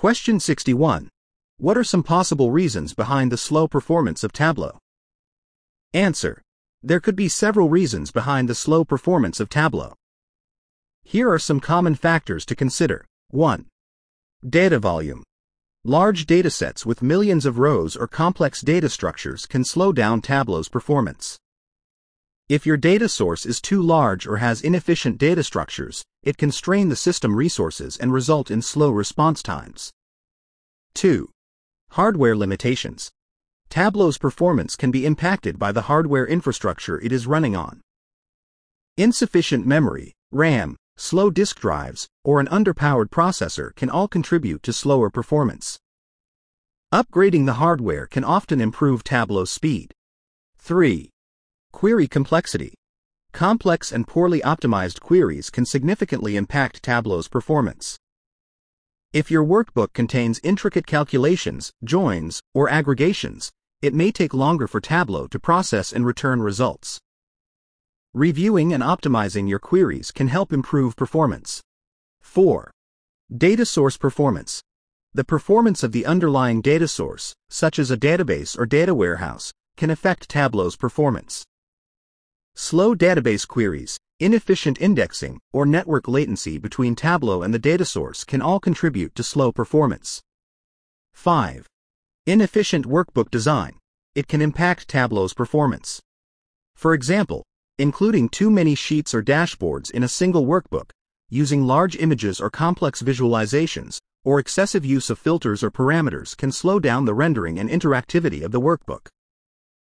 Question 61. What are some possible reasons behind the slow performance of Tableau? Answer. There could be several reasons behind the slow performance of Tableau. Here are some common factors to consider. 1. Data volume. Large datasets with millions of rows or complex data structures can slow down Tableau's performance. If your data source is too large or has inefficient data structures, it can strain the system resources and result in slow response times. 2. Hardware limitations. Tableau's performance can be impacted by the hardware infrastructure it is running on. Insufficient memory, RAM, slow disk drives, or an underpowered processor can all contribute to slower performance. Upgrading the hardware can often improve Tableau's speed. 3. Query complexity. Complex and poorly optimized queries can significantly impact Tableau's performance. If your workbook contains intricate calculations, joins, or aggregations, it may take longer for Tableau to process and return results. Reviewing and optimizing your queries can help improve performance. 4. Data source performance. The performance of the underlying data source, such as a database or data warehouse, can affect Tableau's performance. Slow database queries, inefficient indexing, or network latency between Tableau and the data source can all contribute to slow performance. 5. Inefficient workbook design. It can impact Tableau's performance. For example, including too many sheets or dashboards in a single workbook, using large images or complex visualizations, or excessive use of filters or parameters can slow down the rendering and interactivity of the workbook.